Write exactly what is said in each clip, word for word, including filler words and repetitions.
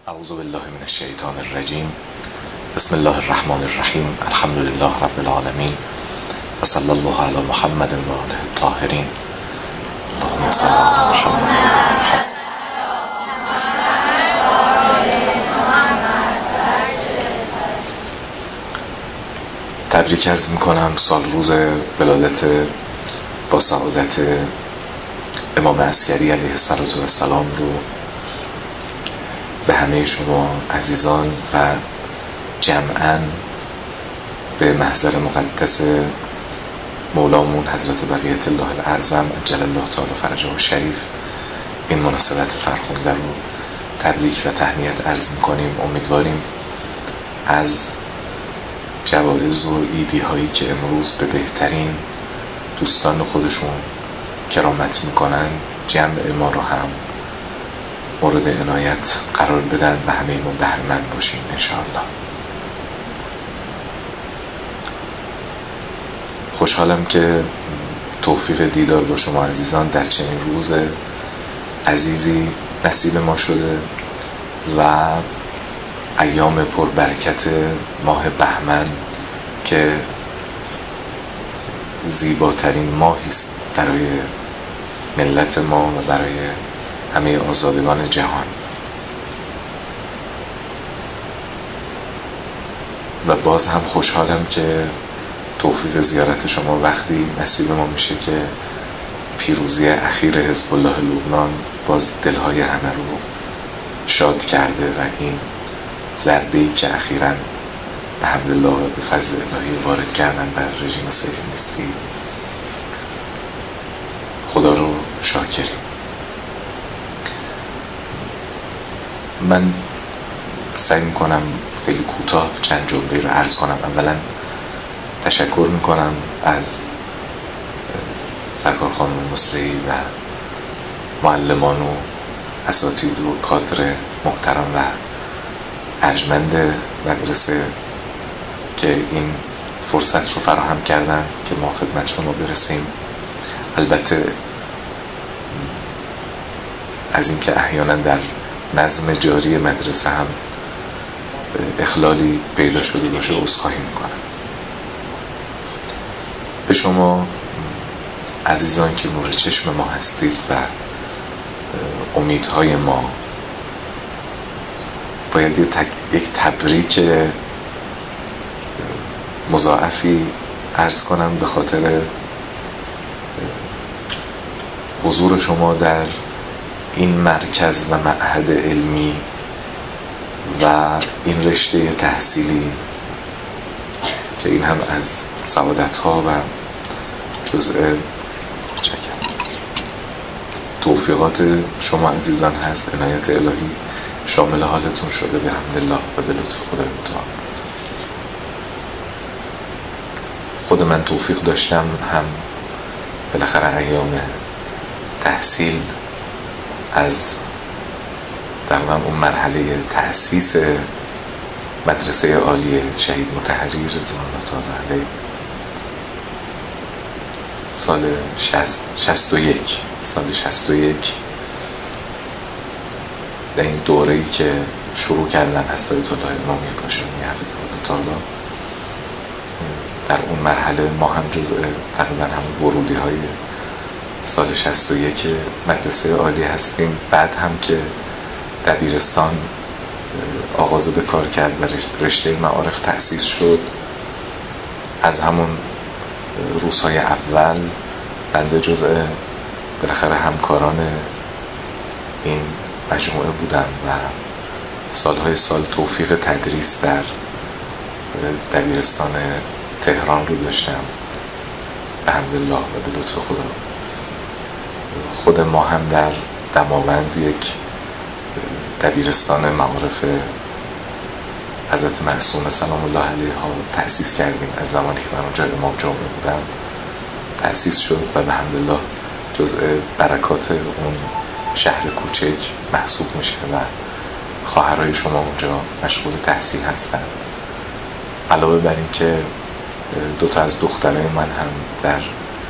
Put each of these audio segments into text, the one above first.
اعوذ بالله من الشیطان الرجیم. بسم الله الرحمن الرحیم. الحمد لله رب العالمین و صلی الله علی محمد و آله الطاهرین. اللهم صل علی محمد. تبریک عرض میکنم سال روز ولادت با سعادت امام عسکری علیه السلام رو به همه شما عزیزان و جمعاً به محضر مقدس مولامون حضرت بقیت الله الاعظم عجل الله تعالی فرجه الشریف این مناسبت فرخنده رو تبریک و تهنیت عرض میکنیم. امیدواریم از جوایز و ایدی هایی که امروز به بهترین دوستان خودشون کرامت میکنن جمع ما رو هم مورد عنایت قرار بدن و همه ما بهره‌مند باشیم انشاءالله. خوشحالم که توفیق دیدار با شما عزیزان در چنین روز عزیزی نصیب ما شده و ایام پربرکت ماه بهمن که زیباترین ماهی است برای ملت ما و برای همه آزادگان جهان. و باز هم خوشحالم که توفیق زیارت شما وقتی نصیب ما میشه که پیروزی اخیر حزب الله لبنان باز دلهای همه رو شاد کرده و این ضربه‌ای که اخیراً به حمدالله به فضل الهی وارد کردن بر رژیم صهیونیستی، خدا رو شاکریم. من سعی میکنم خیلی کوتاه چند جمله رو عرض کنم. اولا تشکر میکنم از سرکار خانم مصلحی و معلمان و اساتید و کادر محترم و ارجمند مدرسه که این فرصت رو فراهم کردن که ما خدمت شما برسیم. البته از اینکه احیانا در نظم جاری مدرسه هم اخلالی پیدا شده باشه عذرخواهی میکنم. به شما عزیزان که نور چشم ما هستید و امیدهای ما باید یک تبریک مضاعفی عرض کنم به خاطر حضور شما در این مرکز و معهد علمی و این رشته تحصیلی که این هم از سعادت‌ها و جزء توفیقات شما عزیزان هست. عنایت الهی شامل حالتون شده به حمدالله و به لطف خدای متعال. خود من توفیق داشتم هم بالاخره ایام تحصیل از در من اون مرحله تأسیس مدرسه عالی شهید مطهری رضوان الله تعالی علیه سال شصت و یک سال شصت و یک در این دوره‌ای که شروع کردن حضرت الله امامی کاشانی حفظه الله تعالی، در اون مرحله ما هم جزء تقریبا هم ورودی های سال شصت و یک مدرسه عالی هستیم. بعد هم که دبیرستان آغاز به کار کرد و رشته معارف تأسیس شد، از همون روزهای اول بنده جزء بالاخره همکاران این مجموعه بودم و سالهای سال توفیق تدریس در دبیرستان تهران رو داشتم به حمدالله و به لطف خدا. خود ما هم در دماوند یک دبیرستان معارف حضرت معصومه سلام الله علیها تأسیس کردیم. از زمانی که من اونجا امام جامعه بودم تأسیس شد و به حمدالله جزء برکات اون شهر کوچک محسوب میشه و خواهرای شما اونجا مشغول تحصیل هستند. علاوه بر این که دو تا از دخترای من هم در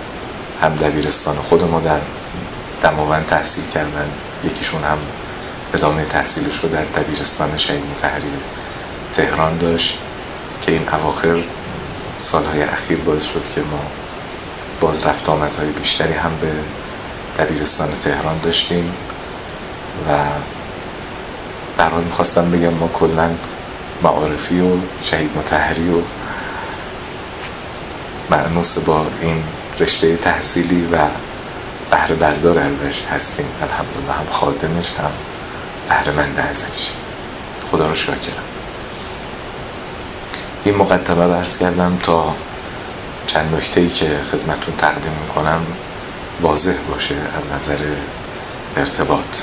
هم دبیرستان خود ما در دماوند تحصیل کردن، یکیشون هم ادامه تحصیلش رو در دبیرستان شهید مطهری تهران داشت که این اواخر سالهای اخیر باعث شد که ما باز رفت آمدهای بیشتری هم به دبیرستان تهران داشتیم و در حال میخواستم بگم ما کلا معارفی و شهید مطهری و مأنوس با این رشته تحصیلی و بهره بردار ازش هستیم. الحمدلله هم خادمش هم بهره مند ازش. خدا رو شاکرم. این مقدمه رو عرض کردم تا چند نکته‌ای که خدمتون تقدیم میکنم واضح باشه از نظر ارتباط.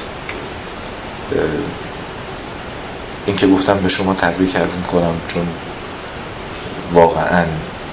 این که گفتم به شما تبریک عرض میکنم چون واقعا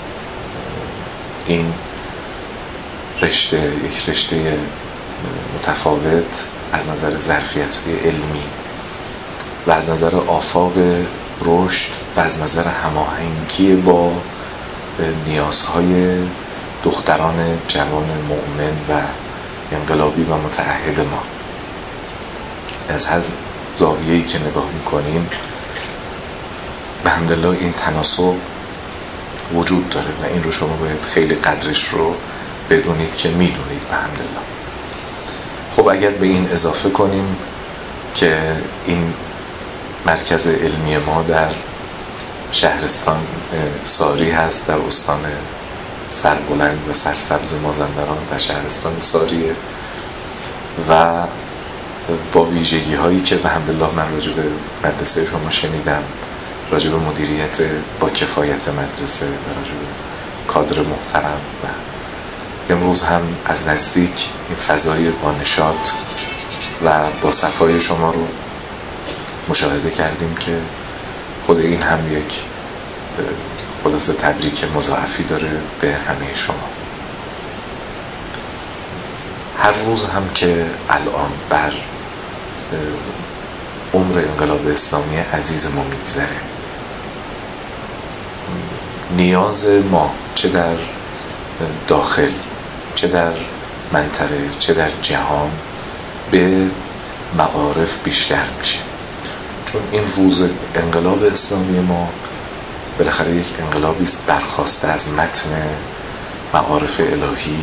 این رشته یک رشته متفاوت از نظر ظرفیت‌های علمی و از نظر آفاق رشد و از نظر هماهنگی با نیازهای دختران جوان مؤمن و انقلابی و متعهد ما. از هر زاویه‌ای که نگاه میکنیم به حمدالله این تناسب وجود داره و این رو شما باید خیلی قدرش رو بدونید که میدونید به حمدالله. خب اگر به این اضافه کنیم که این مرکز علمی ما در شهرستان ساری هست، در استان سربلند و سرسبز مازندران در شهرستان ساریه و با ویژگی هایی که به حمدالله من راجع به مدرسه شما شنیدم، راجع به مدیریت با کفایت مدرسه و راجع به کادر محترم و امروز هم از نزدیک این فضای با نشاط و با صفای شما رو مشاهده کردیم که خود این هم یک خلاصه تبریک مضاعفی داره به همه شما. هر روز هم که الان بر عمر انقلاب اسلامی عزیز ما میگذره، نیاز ما چه در داخل چه در منطقه چه در جهان به معارف بیشتر میشه، چون این روز انقلاب اسلامی ما بالاخره یک انقلابی است برخواسته از متن معارف الهی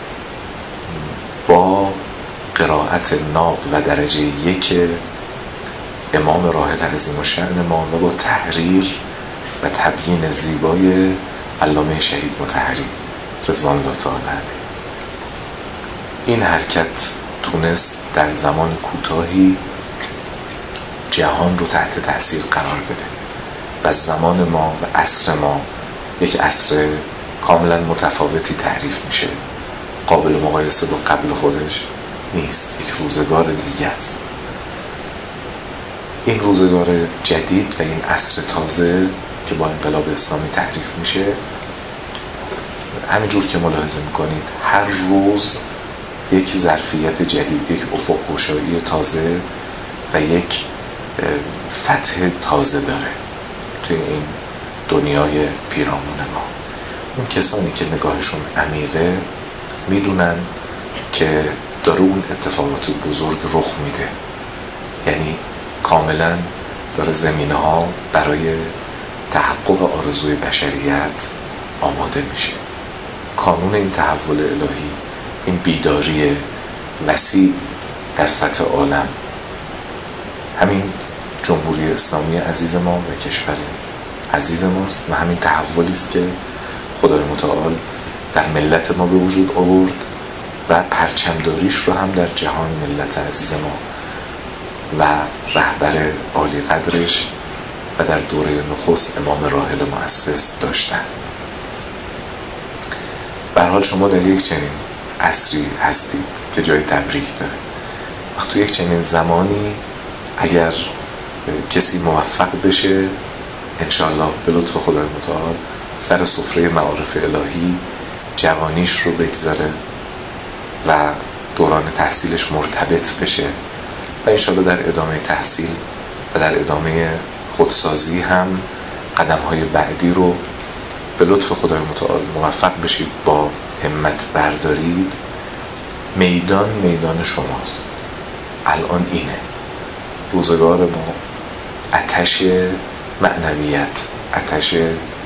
با قرائت ناب و درجه یک امام راحل عظیم الشأن ما و با تحریر و تبیین زیبای علامه شهید مطهری رضوان الله تعالی علیه. این حرکت تونست در زمان کوتاهی جهان رو تحت تأثیر قرار بده و زمان ما و عصر ما یک عصر کاملا متفاوتی تعریف میشه، قابل مقایسه با قبل خودش نیست، یک روزگار دیگه است. این روزگار جدید و این عصر تازه که با انقلاب اسلامی تعریف میشه، همینجور که ملاحظه میکنید هر روز یک ظرفیت جدید، یک افق گشایی تازه و یک فتح تازه داره توی این دنیای پیرامون ما. اون کسانی که نگاهشون عمیقه میدونن که داره اون اتفاقات بزرگ رخ میده، یعنی کاملا داره زمینه ها برای تحقق آرزوی بشریت آماده میشه. کانون این تحول الهی، این بیداری وسیع در سطح عالم، همین جمهوری اسلامی عزیز ما و کشور عزیز ماست و همین تحولی است که خدای متعال در ملت ما به وجود آورد و پرچمداریش رو هم در جهان ملت عزیز ما و رهبر عالی قدرش و در دوره نخست امام راحل مؤسس داشتن. به هر حال شما در یک چنین عصری هستید که جای تبریک داره. وقت تو یک چنین زمانی اگر کسی موفق بشه انشاءالله به لطف خدای متعال سر سفره معارف الهی جوانیش رو بگذاره و دوران تحصیلش مرتبط بشه و انشاءالله در ادامه تحصیل و در ادامه خودسازی هم قدم‌های بعدی رو به لطف خدای متعال موفق بشید، با همت بردارید. میدان میدان شماست، الان اینه. روزگار ما آتش معنویت، آتش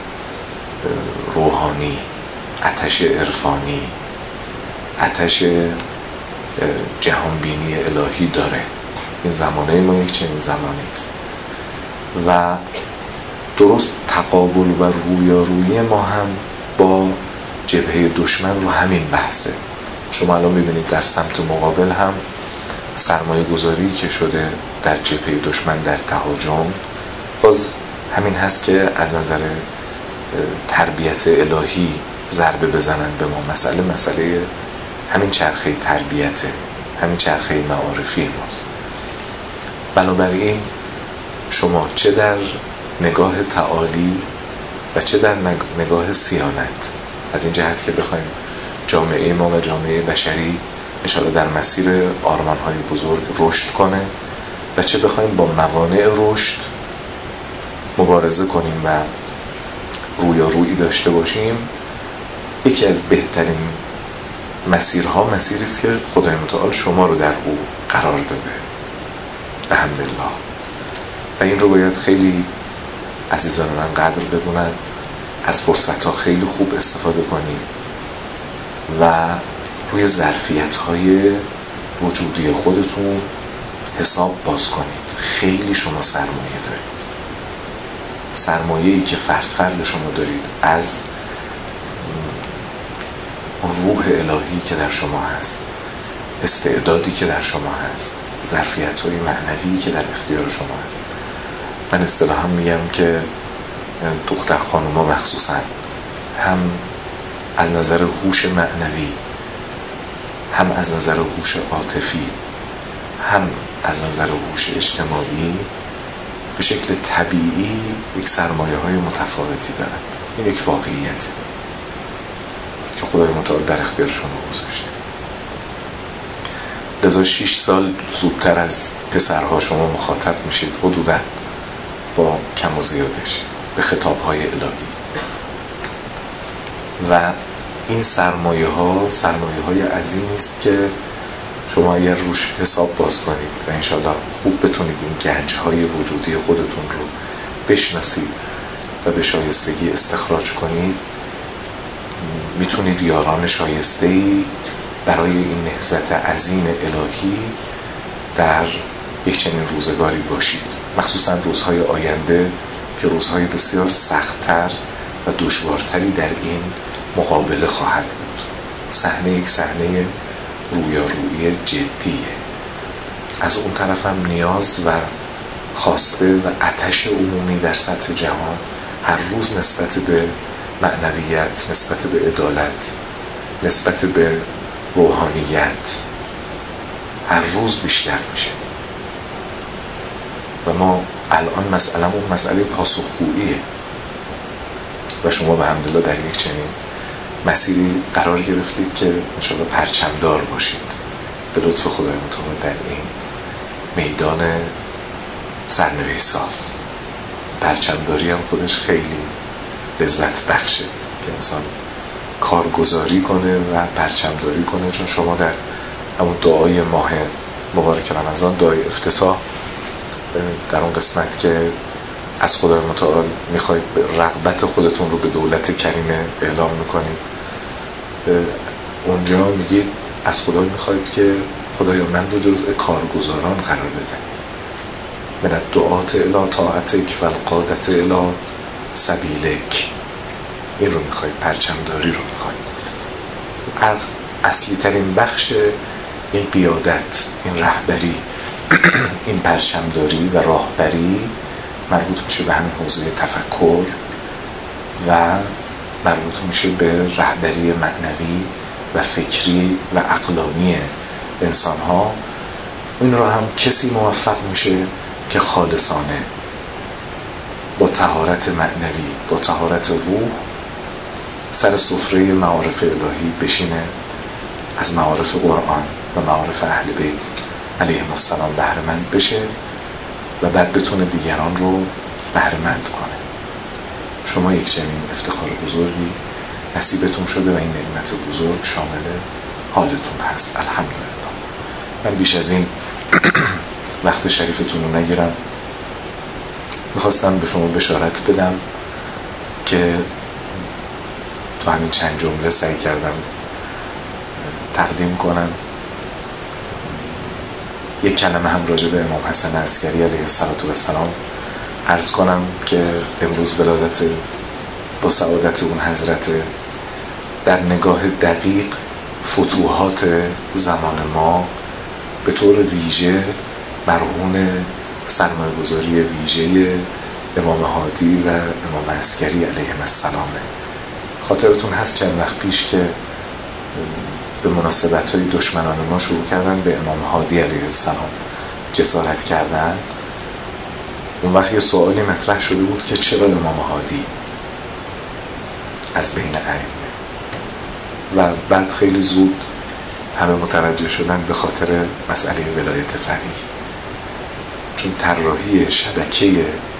روحانی، آتش عرفانی، آتش جهانبینی الهی داره. این زمانه ما یک چنین زمانی است و درست تقابل و رویارویی ما هم با جبهه دشمن رو همین بحثه. شما الان میبینید در سمت مقابل هم سرمایه گذاری که شده در جبهه دشمن در تهاجم باز همین هست که از نظر تربیت الهی ضربه بزنن به ما. مسئله مسئله همین چرخه تربیته، همین چرخه معارفی ماست. بنابراین شما چه در نگاه تعالی و چه در نگاه صیانت، از این جهت که بخوایم جامعه ما و جامعه بشری انشاءالله در مسیر آرمان‌های بزرگ رشد کنه و چه بخوایم با موانع رشد مبارزه کنیم و رویارویی داشته باشیم، یکی از بهترین مسیرها مسیری است که خدای متعال شما رو در او قرار داده الحمدلله. و این رو باید خیلی عزیزان من قدر بدونن، از فرصت‌ها خیلی خوب استفاده کنیم و روی ظرفیت‌های وجودی خودتون حساب باز کنید. خیلی شما سرمایه دارید، سرمایه‌ای که فرد فرد شما دارید از روح الهی که در شما هست، استعدادی که در شما هست، ظرفیت‌های معنوی که در اختیار شما هست. من اصطلاحاً میگم که دختر خانوما مخصوصاً هم از نظر هوش معنوی، هم از نظر هوش عاطفی، هم از نظر هوش اجتماعی به شکل طبیعی یک سرمایه‌های متفاوتی دارن. این یک واقعیت که خدای متعال در اختیار شما گذاشته. لذا شش سال زودتر از پسرها شما مخاطب میشید حدوداً با کم و زیادش به خطاب‌های الهی و این سرمایه ها سرمایه های عظیمی است که شما اگر روش حساب باز کنید و انشاءالله خوب بتونید این گنج های وجودی خودتون رو بشناسید و به شایستگی استخراج کنید، میتونید یاران شایسته‌ای برای این نهضت عظیم الهی در یک چنین روزگاری باشید، مخصوصا روزهای آینده که روزهای بسیار سخت‌تر و دشوارتری در این مقابله خواهد بود. صحنه یک صحنه رویارویی جدیه. از اون طرف هم نیاز و خواسته و آتش عمومی در سطح جهان هر روز نسبت به معنویت، نسبت به عدالت، نسبت به روحانیت هر روز بیشتر میشه و ما الان مسئله اون مسئله پاسخگوییه و شما به حمدالله در یک چنین مسیری قرار گرفتید که انشاءالله پرچمدار باشید به لطف خدای متعال در این میدان سرنوشت ساز. پرچمداری هم خودش خیلی لذت بخشه که انسان کارگزاری کنه و پرچمداری کنه، چون شما در همون دعای ماه مبارک رمضان، دعای افتتاح، در اون قسمت که از خدای متعال میخواید رغبت خودتون رو به دولت کریمه اعلام میکنید، اونجا میگید از خدا میخواید که خدایا من رو جزء کارگزاران قرار بده، من الدعات الی طاعتک و القادة الی سبیلک. این رو میخواید، پرچمداری رو میخواید. از اصلی ترین بخش این قیادت، این رهبری، این پرچمداری و راهبری مربوط میشه به همین حوزه تفکر و مربوط میشه به رهبری معنوی و فکری و عقلانی انسان ها. این رو هم کسی موفق میشه که خالصانه با طهارت معنوی، با طهارت روح سر سفره معارف الهی بشینه، از معارف قرآن و معارف اهل بیت علیهم السلام بهره مند بشه و بعد بتونه دیگران رو بهره مند کنه. شما یک چنین افتخار بزرگی نصیبتون شده و این نعمت بزرگ شامل حالتون هست. الحمدلله. من بیش از این وقت شریفتون رو نگیرم. میخواستم به شما بشارت بدم که تو همین چند جمله سعی کردم تقدیم کنم. یک کلمه هم راجع به امام حسن عسکری علیه السلام عرض کنم که امروز ولادت با سعادت اون حضرت. در نگاه دقیق فتوحات زمان ما به طور ویژه مرهون سرمایه‌گذاری ویژه امام هادی و امام عسکری علیهم السلام. خاطرتون هست چند وقت پیش که به مناسبت‌های دشمنان ما شروع کردن به امام هادی علیه السلام جسارت کردن. اون وقت یه سوالی مطرح شده بود که چرا امام هادی از بین ائمه، و بعد خیلی زود همه متوجه شدن به خاطر مسئله ولایت فقیه، چون طراحی شبکه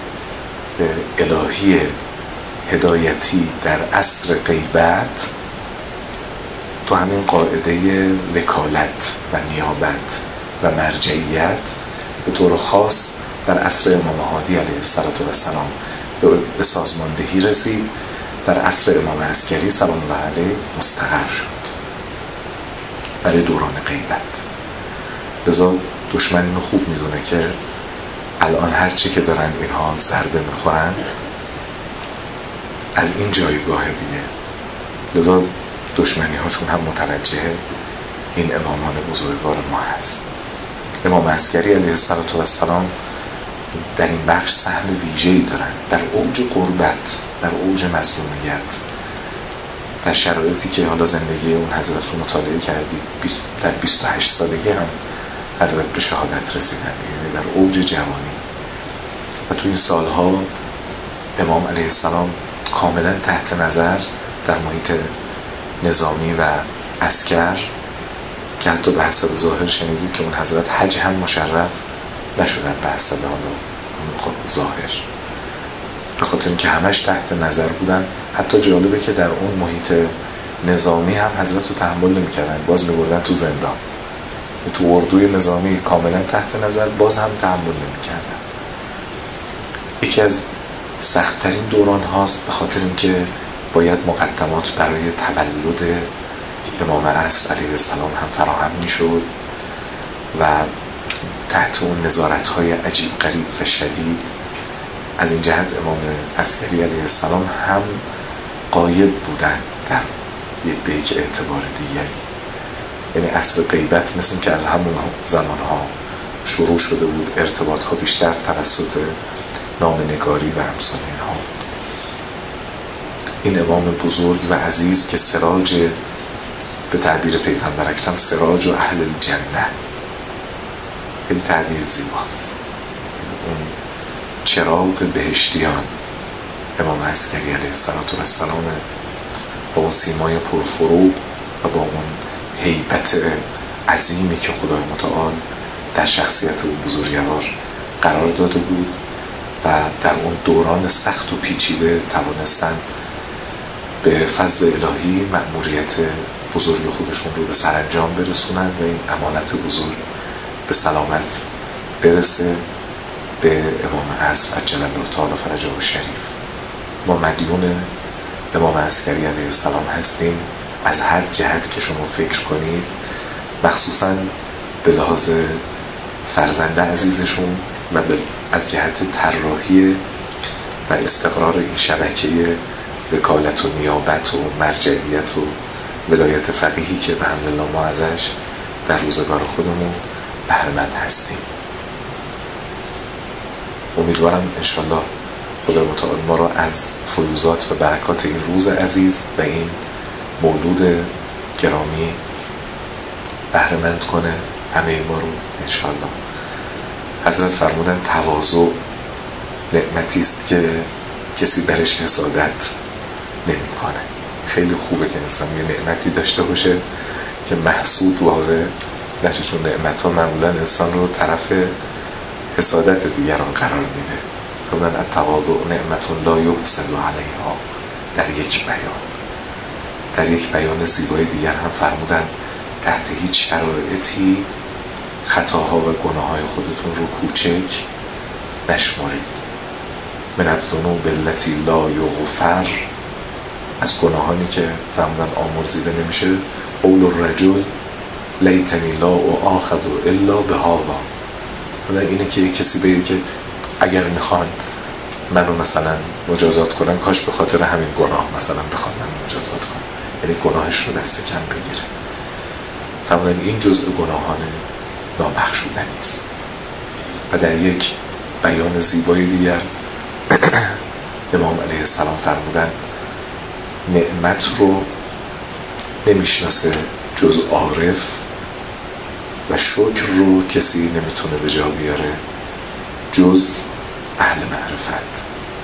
الهی هدایتی در عصر غیبت تو همین قاعده وکالت و نیابت و مرجعیت به طور خاص در عصر امام هادی علیه السلام به سازماندهی رسید، در عصر امام عسکری سلام الله علیه مستقر شد برای دوران غیبت. لذا دشمن اینو خوب میدونه که الان هرچی که دارن اینها ضربه میخورن از این جایگاه دیگه، لذا دشمنی هاشون هم متوجه این امامان بزرگوار ما هست. امام عسکری علیه السلام در این بخش سهم ویژه‌ای دارن، در اوج قربت، در اوج مظلومیت، در شرایطی که حالا زندگی اون حضرت رو مطالعه کردید، در بیست و هشت سالگی هم حضرت به شهادت رسیدن، یعنی در اوج جوانی. و تو این سالها امام علیه السلام کاملا تحت نظر در محیط نظامی و عسکر، که حتی به حسب ظاهر شنیدید که اون حضرت حج هم مشرف نشدن به حسب حالا ظاهر، به خاطر اینکه همش تحت نظر بودن. حتی جالبه که در اون محیط نظامی هم حضرت رو تحمل نمی کردن، باز می بردن تو زندان. تو اردوی نظامی کاملا تحت نظر، باز هم تحمل نمی کردن. یکی از سخت‌ترین دوران هاست، به خاطر اینکه باید مقدمات برای تولد امام عصر علیه السلام هم فراهم می شد و تحت اون نظارت های عجیب غریب و شدید. از این جهت امام عسکری علیه السلام هم غایب بودن در به یک اعتبار دیگری، یعنی عصر غیبت مثل که از همون زمان ها شروع شده بود، ارتباط ها بیشتر توسط نامه‌نگاری و امثال اینها. این امام بزرگ و عزیز که سراج، به تعبیر پیغمبر اکرم، سراج و اهل الجنه، خیلی تعبیر زیباست، اون چراغ بهشتیان امام عسکری علیه السلام، با اون سیمای پرفروغ و با اون هیبت عظیمی که خدای متعال در شخصیت اون بزرگوار قرار داده بود و در اون دوران سخت و پیچیده توانستن به فضل الهی مأموریت بزرگ خودشون رو به سرانجام برسونن و این امانت بزرگ به سلامت برسه به امام عصر عجل الله تعالی فرجه الشریف. ما مدیون امام عسکری علیه السلام هستیم از هر جهت که شما فکر کنید، مخصوصا به لحاظ فرزند عزیزشون و از جهت طراحی و استقرار این شبکه وکالت و نیابت و مرجعیت و ولایت فقیهی که به حمدالله ما ازش در روزگار خودمون بهره‌مند هستیم. امیدوارم انشالله خدا متعال ما را از فیوزات و برکات این روز عزیز و این مولود گرامی بهره‌مند کنه همه ما رو انشالله. حضرت فرمودن تواضع نعمتی است که کسی برش حسادت نمی‌کنه. خیلی خوبه که انسان یه نعمتی داشته باشه که محسود واقع نشه، چون نعمت‌ها معمولا انسان رو طرف حسادت دیگران قرار میده. فرمودن التواضع نعمت لا یحصل علیها، در یک بیان در یک بیان زیبای دیگر هم فرمودن تحت هیچ شرایطی خطاها و گناههای خودتون رو کوچک نشمارید. من الذنوب التي لا یغفر، از گناهانی که فرمودن آمرزیده نمیشه، قول الرجل لیتنی لا آخذ الا بهذا. اینه که یک کسی بگه که اگر میخوان منو مثلا مجازات کنن کاش به خاطر همین گناه مثلا بخوان منو مجازات کنن، یعنی گناهش رو دست کم بگیره. فرمودن این جزء گناهان نابخشودنی است. و در یک بیان زیبای دیگر امام علیه السلام فرمودن نعمت رو نمیشناسه جز عارف و شکر رو کسی نمیتونه به جا بیاره جز اهل معرفت.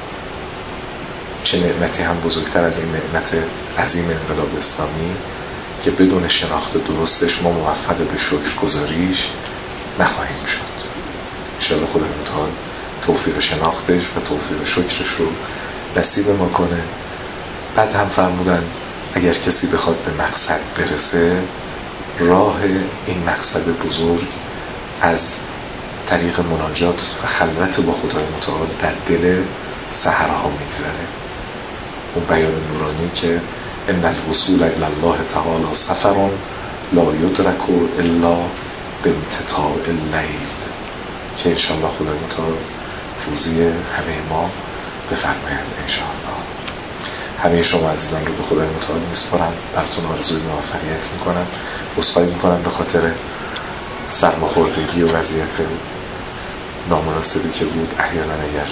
چه نعمتی هم بزرگتر از این نعمت عظیم انقلاب اسلامی که بدون شناخت درستش ما موفق به شکر گذاریش نخواهیم شد. انشاءالله خدا متعال توفیق شناختش و توفیق شکرش رو نصیب ما کنه. بعد هم فرمودن اگر کسی بخواد به مقصد برسه، راه این مقصد بزرگ از طریق مناجات و خلوت با خدای متعال در دل سحرها میگذره. اون بیان نورانی که ان الوصول الی الله تعالی سفر لا یدرک الا بامتتاع اللیل، که انشاءالله خدای متعال روزی همه ما بفرماید انشاءالله. همه شما عزیزان رو به خدای متعال میسپارم، براتون آرزوی موفقیت میکنم. عذرخواهی میکنم به خاطر سرماخوردگی و وضعیت نامناسبی که بود. احیانا اگر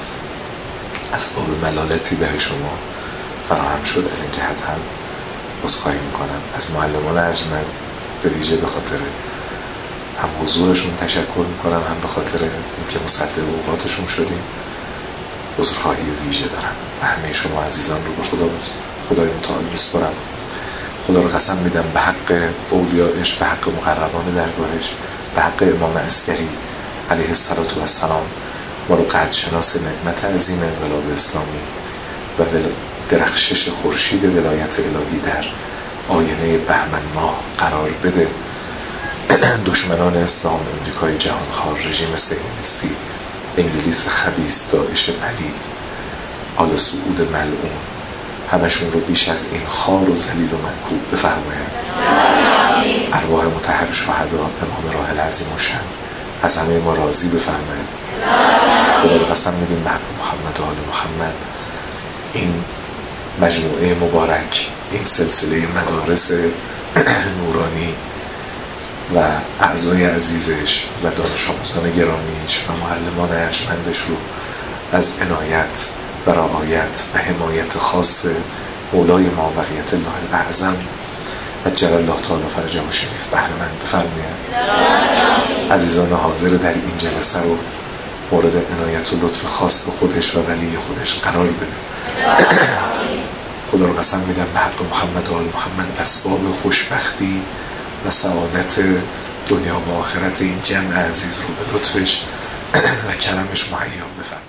اسباب ملالتی برای شما فراهم شد، از این جهت هم عذرخواهی میکنم. از معلمان ارجمند به ویژه به خاطر هم حضورشون تشکر میکنم، هم به خاطر اینکه مصدق اوقاتشون شدیم عذرخواهی ویژه دارم. و همه شما عزیزان رو به خدا خدای متعال میسپارم. خدا رو قسم میدم به حق اولیایش، به حق مقربان درگاهش، به حق امام عسکری علیه السلام، ما رو قدرشناس نعمت عظیم انقلاب اسلامی و درخشش خورشید ولایت الهی در آینه بهمن ماه قرار بده. دشمنان اسلام، امریکای جهانخوار، رژیم صهیونیستی، انگلیس خبیث، داعش پلید، آل سعود ملعون، همشون رو بیش از این خار و ذلیل و منکوب بفرمایند. ارواح مطهر شهدا، امام راحل عظیم و شان، از همه ما راضی بفرمایند. خدا رو قسم میدیم به حق محمد و آل محمد این مجموعه مبارک، این سلسله مدارس نورانی و اعضای عزیزش و دانش آموزان گرامیش و معلمان ارجمندش رو از عنایت و رعایت و حمایت خاص مولای ما بقیت الله الاعظم عجل الله تعالی فرجه و شریف بهره مند بفرمایند. عزیزان حاضر در این جلسه رو مورد عنایت و لطف خاص خودش و ولی خودش قرار بده. خدا رو قسم میدم به حق محمد و آل محمد اسباب خوشبختی و سعادت دنیا و آخرت این جمع عزیز رو به لطفش و کرمش مهیا بفرمایید.